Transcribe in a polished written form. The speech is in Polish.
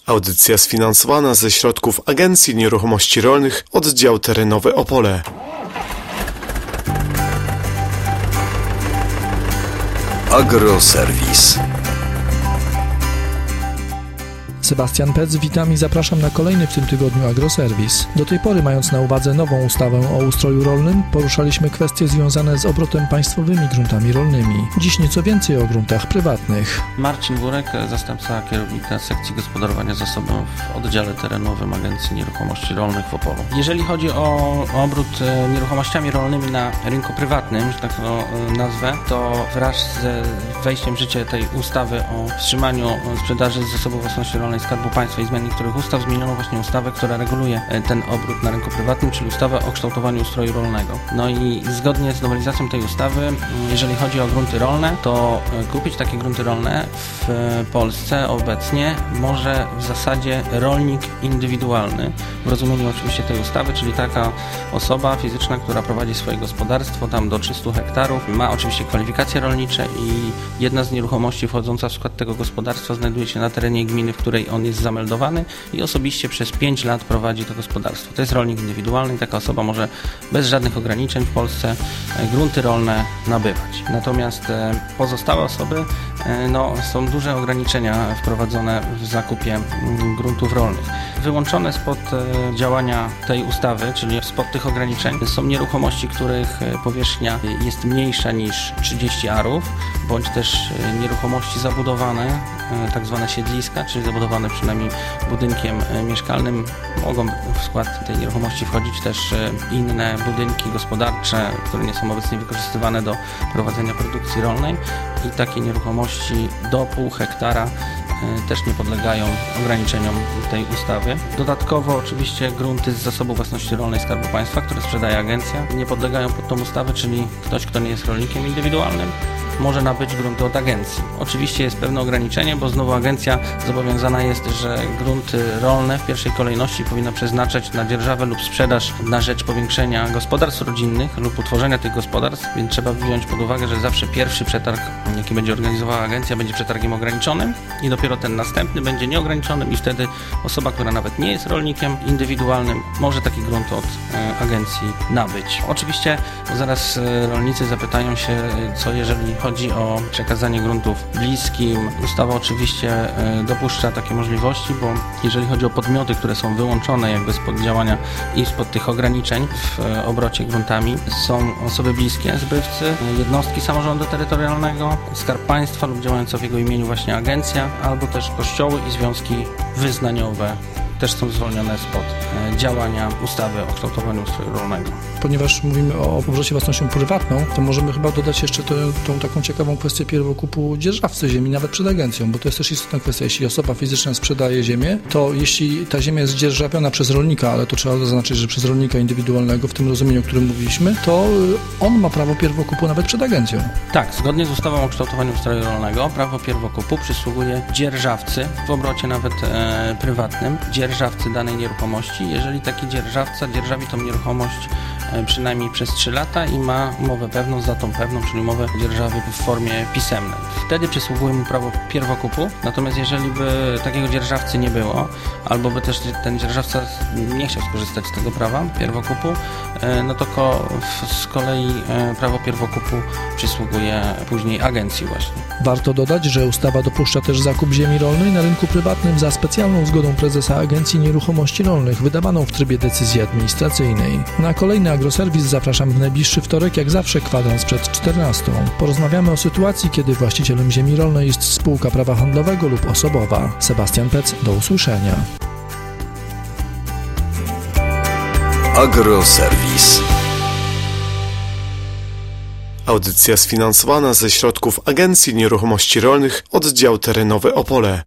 Audycja sfinansowana ze środków Agencji Nieruchomości Rolnych, Oddział Terenowy Opole. Agroserwis. Sebastian Pec, witam i zapraszam na kolejny w tym tygodniu Agroserwis. Do tej pory, mając na uwadze nową ustawę o ustroju rolnym, poruszaliśmy kwestie związane z obrotem państwowymi gruntami rolnymi. Dziś nieco więcej o gruntach prywatnych. Marcin Burek, zastępca kierownika sekcji gospodarowania zasobem w oddziale terenowym Agencji Nieruchomości Rolnych w Opolu. Jeżeli chodzi o obrót nieruchomościami rolnymi na rynku prywatnym, że tak to nazwę, to wraz z wejściem w życie tej ustawy o wstrzymaniu sprzedaży z zasobów własności rolnej Skarbu Państwa i zmian niektórych ustaw zmieniono właśnie ustawę, która reguluje ten obrót na rynku prywatnym, czyli ustawę o kształtowaniu ustroju rolnego. No i zgodnie z nowelizacją tej ustawy, jeżeli chodzi o grunty rolne, to kupić takie grunty rolne w Polsce obecnie może w zasadzie rolnik indywidualny, w rozumieniu oczywiście tej ustawy, czyli taka osoba fizyczna, która prowadzi swoje gospodarstwo tam do 300 hektarów, ma oczywiście kwalifikacje rolnicze i jedna z nieruchomości wchodząca w skład tego gospodarstwa znajduje się na terenie gminy, w której on jest zameldowany i osobiście przez 5 lat prowadzi to gospodarstwo. To jest rolnik indywidualny i taka osoba może bez żadnych ograniczeń w Polsce grunty rolne nabywać. Natomiast pozostałe osoby, są duże ograniczenia wprowadzone w zakupie gruntów rolnych. Wyłączone spod działania tej ustawy, czyli spod tych ograniczeń, są nieruchomości, których powierzchnia jest mniejsza niż 30 arów, bądź też nieruchomości zabudowane, tak zwane siedliska, czyli zabudowane przynajmniej budynkiem mieszkalnym. Mogą w skład tej nieruchomości wchodzić też inne budynki gospodarcze, które nie są obecnie wykorzystywane do prowadzenia produkcji rolnej i takie nieruchomości do pół hektara też nie podlegają ograniczeniom tej ustawy. Dodatkowo oczywiście grunty z zasobu własności rolnej Skarbu Państwa, które sprzedaje agencja, nie podlegają pod tą ustawę, czyli ktoś, kto nie jest rolnikiem indywidualnym, może nabyć grunty od agencji. Oczywiście jest pewne ograniczenie, bo znowu agencja zobowiązana jest, że grunty rolne w pierwszej kolejności powinna przeznaczać na dzierżawę lub sprzedaż na rzecz powiększenia gospodarstw rodzinnych lub utworzenia tych gospodarstw, więc trzeba wziąć pod uwagę, że zawsze pierwszy przetarg, jaki będzie organizowała agencja, będzie przetargiem ograniczonym i dopiero ten następny będzie nieograniczonym i wtedy osoba, która nawet nie jest rolnikiem indywidualnym, może taki grunt od agencji nabyć. Oczywiście zaraz rolnicy zapytają się, co jeżeli chodzi o przekazanie gruntów bliskim. Ustawa oczywiście dopuszcza takie możliwości, bo jeżeli chodzi o podmioty, które są wyłączone jakby spod działania i spod tych ograniczeń w obrocie gruntami, są osoby bliskie zbywcy, jednostki samorządu terytorialnego, Skarb Państwa lub działająca w jego imieniu właśnie agencja, albo też kościoły i związki wyznaniowe też są zwolnione spod działania ustawy o kształtowaniu ustroju rolnego. Ponieważ mówimy o obrocie własnością prywatną, to możemy chyba dodać jeszcze tą taką ciekawą kwestię pierwokupu dzierżawcy ziemi, nawet przed agencją, bo to jest też istotna kwestia. Jeśli osoba fizyczna sprzedaje ziemię, to jeśli ta ziemia jest dzierżawiona przez rolnika, ale to trzeba zaznaczyć, że przez rolnika indywidualnego, w tym rozumieniu, o którym mówiliśmy, to on ma prawo pierwokupu nawet przed agencją. Tak, zgodnie z ustawą o kształtowaniu ustroju rolnego prawo pierwokupu przysługuje dzierżawcy w obrocie nawet prywatnym, dzierżawcy danej nieruchomości, jeżeli taki dzierżawca dzierżawi tą nieruchomość przynajmniej przez 3 lata i ma umowę pewną z datą pewną, czyli umowę dzierżawy w formie pisemnej. Wtedy przysługuje mu prawo pierwokupu, natomiast jeżeli by takiego dzierżawcy nie było, albo by też ten dzierżawca nie chciał skorzystać z tego prawa pierwokupu, no to z kolei prawo pierwokupu przysługuje później agencji właśnie. Warto dodać, że ustawa dopuszcza też zakup ziemi rolnej na rynku prywatnym za specjalną zgodą prezesa Agencji Nieruchomości Rolnych, wydawaną w trybie decyzji administracyjnej. Na kolejny Agroserwis zapraszam w najbliższy wtorek, jak zawsze kwadrans przed 14. Porozmawiamy o sytuacji, kiedy właścicielem ziemi rolnej jest spółka prawa handlowego lub osobowa. Sebastian Pec, do usłyszenia. Agroserwis. Audycja sfinansowana ze środków Agencji Nieruchomości Rolnych, Oddział Terenowy Opole.